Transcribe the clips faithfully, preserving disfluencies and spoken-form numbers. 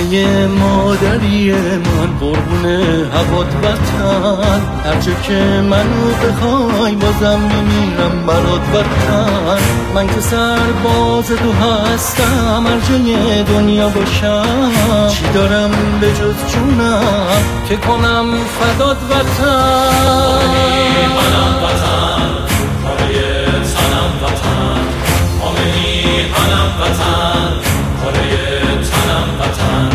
خونه مادری من قربون هوات وطن، هرچه که منو بخوای بازم میمیرم برات وطن. من که سرباز تو هستم هرجای دنیا باشم، چی دارم به جز جونم که کنم فدات وطن. منم وطن کاره تنم وطن، آمنی منم وطن کاره تنم وطن.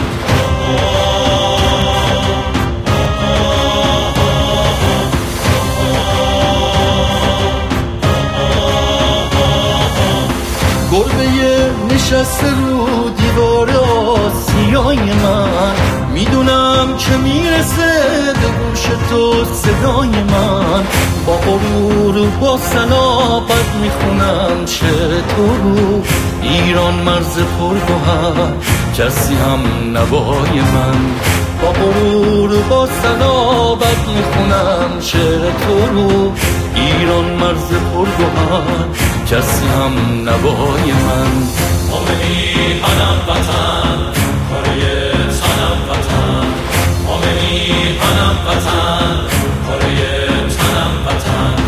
گربه نشسته رو دیوار آسیای من، میدونم که میرسه به گوش تو صدای من. با غرور و با صلابت میخونم شعر تو رو، ایران مرز پرگوهر کسی هم نوای من. با غرور و با صلابت میخونم شعر تو رو، ایران مرز پرگوهر کسی هم نوای من. آمنی منم وطن کاره تنم وطن، آمنی منم وطن کاره تنم وطن.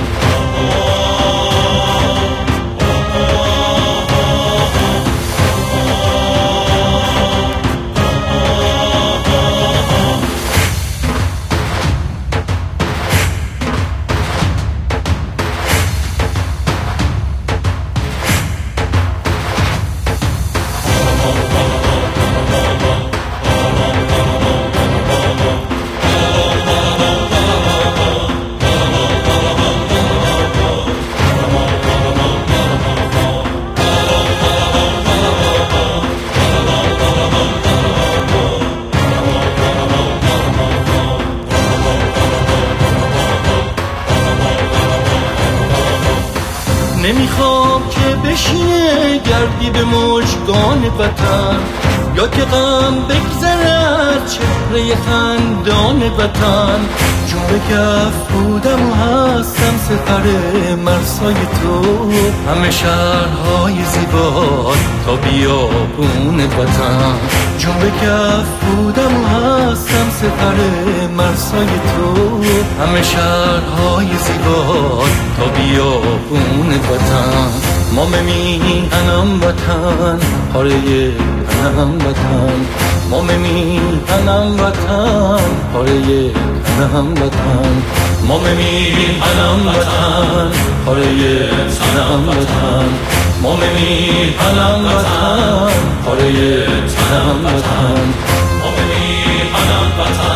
نمیخوام که بشینه گردی به مژگان وطن، یا که غم بگذره از چهره خندان وطن. جون به کف بودم و هستم سپر مرسای تو، همه شهرهای زیبا تا بیابون وطن. جون به کف بودم و هستم سپر مرسای تو، همه شهرهای زیبا تا بیابون وطن. ما میهنم وطن پاره تنم وطن، ما میهنم وطن پاره تنم وطن، ما میهنم وطن پاره تنم وطن، ما میهنم وطن پاره تنم وطن، آمنی منم وطن